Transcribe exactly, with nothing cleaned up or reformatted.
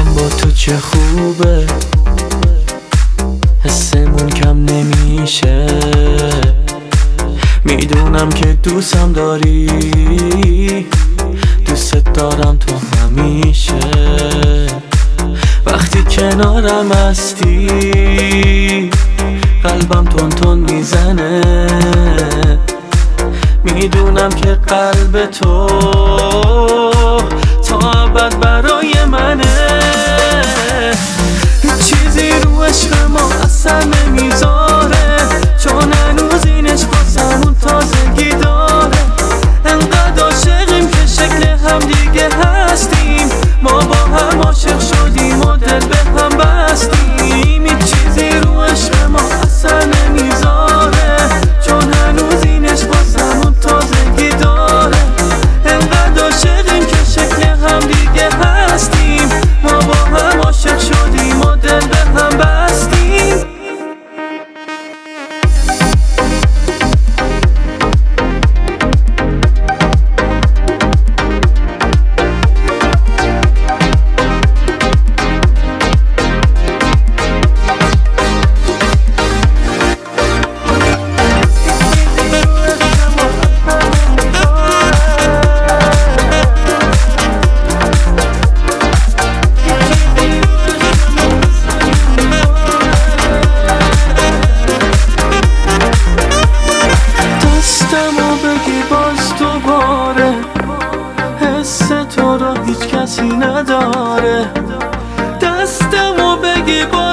با تو چه خوبه، حسمون کم نمیشه. میدونم که دوستم داری، دوست دارم تو همیشه. وقتی کنارم هستی قلبم تون تون میزنه. میدونم که قلب تو تا ابد برای منه. هیچ چیزی رو عشق ما اثر نمیذاره، چون هنوز این عشق واسمون تازگی داره. انقدر عاشقیم که شکل هم دیگه هستیم، ما با هم عاشق شدیم و دل به هم بستیم. هیچ چیزی رو عشق ما اثر نمیذاره، چون هنوز این عشق واسمون تازگی داره. انقدر عاشقیم که شکل هم دیگه هستیم، ما با هم عاشق شدیم و دل به هم بستیم. حس تو رو هیچ کسی نداره. دستمو بگی باز